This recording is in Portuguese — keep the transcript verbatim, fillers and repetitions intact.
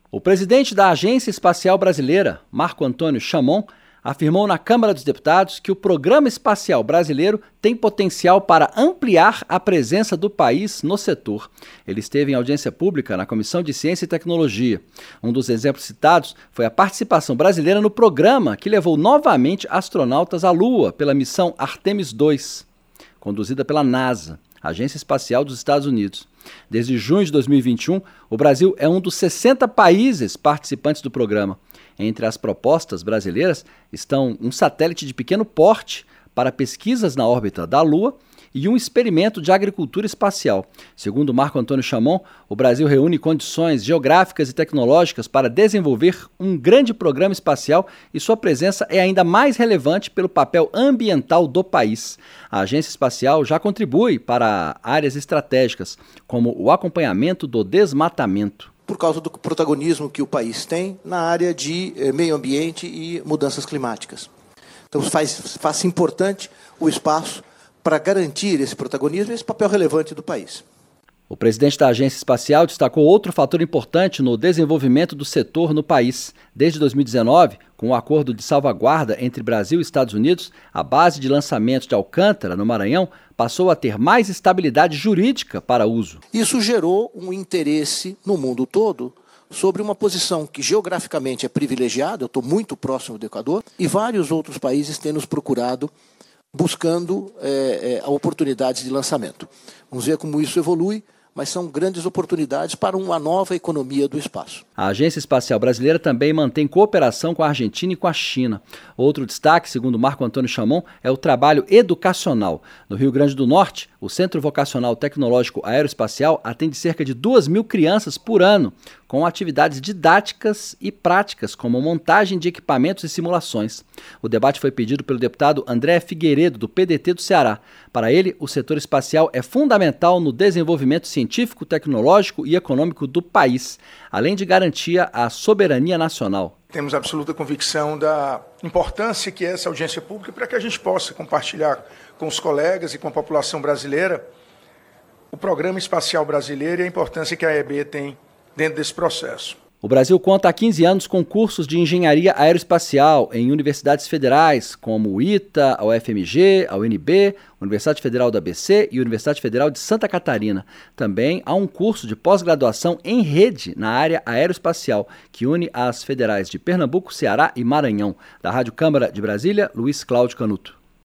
O presidente da Agência Espacial Brasileira, Marco Antônio Chamon, afirmou na Câmara dos Deputados que o Programa Espacial Brasileiro tem potencial para ampliar a presença do país no setor. Ele esteve em audiência pública na Comissão de Ciência e Tecnologia. Um dos exemplos citados foi a participação brasileira no programa que levou novamente astronautas à Lua pela missão Artemis dois, conduzida pela NASA, Agência Espacial dos Estados Unidos. Desde junho de dois mil e vinte e um, o Brasil é um dos sessenta países participantes do programa. Entre as propostas brasileiras estão um satélite de pequeno porte para pesquisas na órbita da Lua e um experimento de agricultura espacial. Segundo Marco Antônio Chamon, o Brasil reúne condições geográficas e tecnológicas para desenvolver um grande programa espacial e sua presença é ainda mais relevante pelo papel ambiental do país. A agência espacial já contribui para áreas estratégicas, como o acompanhamento do desmatamento. Por causa do protagonismo que o país tem na área de eh, meio ambiente e mudanças climáticas. Então faz, faz importante o espaço para garantir esse protagonismo e esse papel relevante do país. O presidente da Agência Espacial destacou outro fator importante no desenvolvimento do setor no país. Desde dois mil e dezenove, com o acordo de salvaguarda entre Brasil e Estados Unidos, a base de lançamento de Alcântara, no Maranhão, passou a ter mais estabilidade jurídica para uso. Isso gerou um interesse no mundo todo sobre uma posição que geograficamente é privilegiada, eu estou muito próximo do Equador, e vários outros países têm nos procurado buscando é, é, oportunidades de lançamento. Vamos ver como isso evolui, mas são grandes oportunidades para uma nova economia do espaço. A Agência Espacial Brasileira também mantém cooperação com a Argentina e com a China. Outro destaque, segundo Marco Antônio Chamon, é o trabalho educacional. No Rio Grande do Norte, o Centro Vocacional Tecnológico Aeroespacial atende cerca de duas mil crianças por ano, com atividades didáticas e práticas, como montagem de equipamentos e simulações. O debate foi pedido pelo deputado André Figueiredo, do P D T do Ceará. Para ele, o setor espacial é fundamental no desenvolvimento científico, tecnológico e econômico do país, além de garantia à soberania nacional. Temos absoluta convicção da importância que é essa audiência pública para que a gente possa compartilhar com os colegas e com a população brasileira o Programa Espacial Brasileiro e a importância que a A E B tem dentro desse processo. O Brasil conta há quinze anos com cursos de engenharia aeroespacial em universidades federais, como o ITA, a U F M G, a U N B, Universidade Federal do A B C e Universidade Federal de Santa Catarina. Também há um curso de pós-graduação em rede na área aeroespacial, que une as federais de Pernambuco, Ceará e Maranhão. Da Rádio Câmara de Brasília, Luiz Cláudio Canuto.